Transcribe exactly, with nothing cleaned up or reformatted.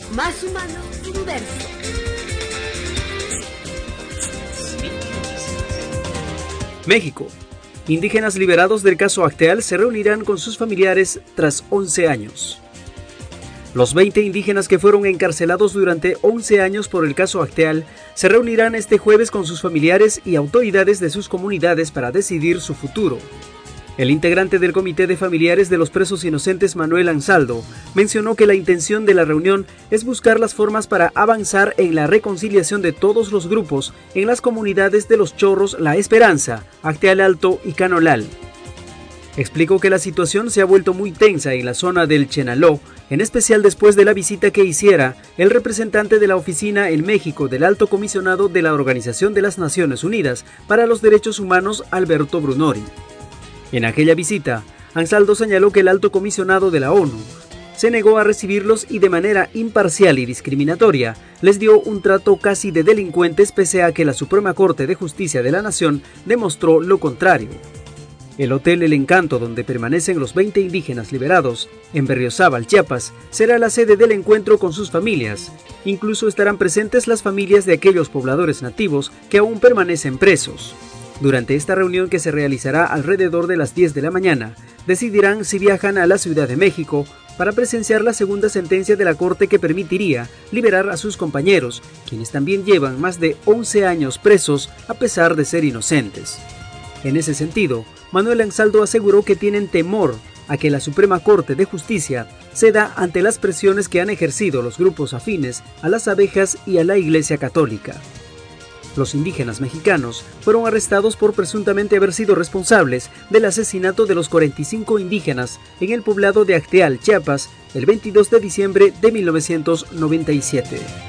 Más humano y diverso. México. Indígenas liberados del caso Acteal se reunirán con sus familiares tras once años. Los veinte indígenas que fueron encarcelados durante once años por el caso Acteal se reunirán este jueves con sus familiares y autoridades de sus comunidades para decidir su futuro. El integrante del Comité de Familiares de los Presos Inocentes, Manuel Ansaldo, mencionó que la intención de la reunión es buscar las formas para avanzar en la reconciliación de todos los grupos en las comunidades de Los Chorros, La Esperanza, Acteal Alto y Canolal. Explicó que la situación se ha vuelto muy tensa en la zona del Chenaló, en especial después de la visita que hiciera el representante de la oficina en México del Alto Comisionado de la Organización de las Naciones Unidas para los Derechos Humanos, Alberto Brunori. En aquella visita, Ansaldo señaló que el Alto Comisionado de la ONU se negó a recibirlos y de manera imparcial y discriminatoria les dio un trato casi de delincuentes, pese a que la Suprema Corte de Justicia de la Nación demostró lo contrario. El Hotel El Encanto, donde permanecen los veinte indígenas liberados, en Berriozábal, Chiapas, será la sede del encuentro con sus familias. Incluso estarán presentes las familias de aquellos pobladores nativos que aún permanecen presos. Durante esta reunión, que se realizará alrededor de las diez de la mañana, decidirán si viajan a la Ciudad de México para presenciar la segunda sentencia de la Corte que permitiría liberar a sus compañeros, quienes también llevan más de once años presos a pesar de ser inocentes. En ese sentido, Manuel Ansaldo aseguró que tienen temor a que la Suprema Corte de Justicia ceda ante las presiones que han ejercido los grupos afines a las abejas y a la Iglesia Católica. Los indígenas mexicanos fueron arrestados por presuntamente haber sido responsables del asesinato de los cuarenta y cinco indígenas en el poblado de Acteal, Chiapas, el veintidós de diciembre de mil novecientos noventa y siete.